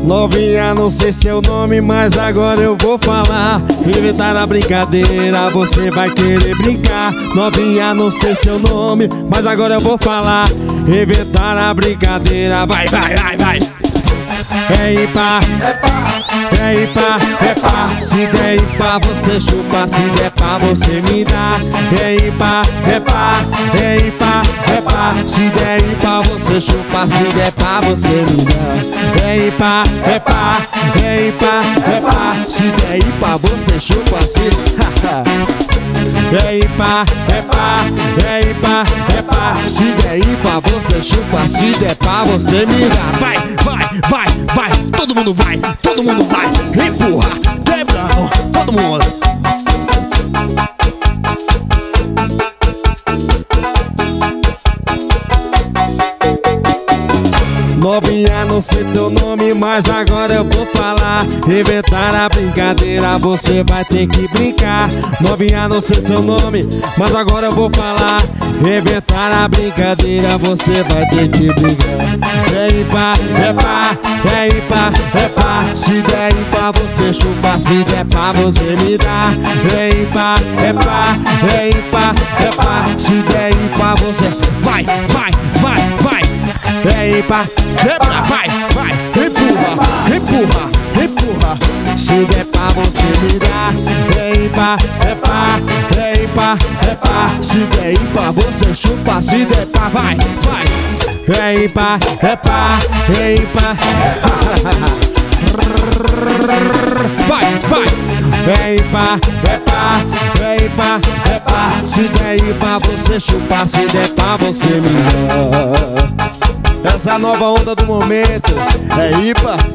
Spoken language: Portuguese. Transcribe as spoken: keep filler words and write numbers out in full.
Novinha, não sei seu nome, mas agora eu vou falar. Inventar a brincadeira, você vai querer brincar. Novinha, não sei seu nome, mas agora eu vou falar. Inventar a brincadeira, vai, vai, vai, vai. É ímpar, é pá, é ímpar, é pá. Se der ímpar você chupa, se der pá você me dá. É ímpar, é pá, é ímpar, é pá. Se der ímpar você chupa, se der pá você me dá. É ímpar, é pá, é ímpar, é pá. Se der ímpar você chupa, se é ímpar, é pá, é ímpar, é pá. Se der ímpar você chupa, se der pá você me dá. Vai, vai, vai, vai, todo mundo vai, todo mundo vai. Empurra, quebrando, todo mundo. Novinha, não sei teu nome, mas agora eu vou falar. Inventar a brincadeira, você vai ter que brincar. Novinha, não sei seu nome, mas agora eu vou falar. Inventar a brincadeira, você vai ter que brincar. É ímpar, é pá, é ímpar, é pá. Se der ímpar você chupa, se der pá você me dá. É ímpar, é pá, é ímpar, é pá. Se der ímpar você vai, vai, vai, vai. É ímpar, quebra, vai, vai, empurra, empurra, empurra. Se der pá você me dá. É ímpar, é pá, é ímpar, é pá. Se der ímpar você chupa, se der pá, vai, vai. É ímpar, é pá, é ímpar. Vai, vai. É ímpar, é pá, é ímpar, é pá. Se der ímpar você chupa, se der pá você me dá. Essa nova onda do momento é ímpar.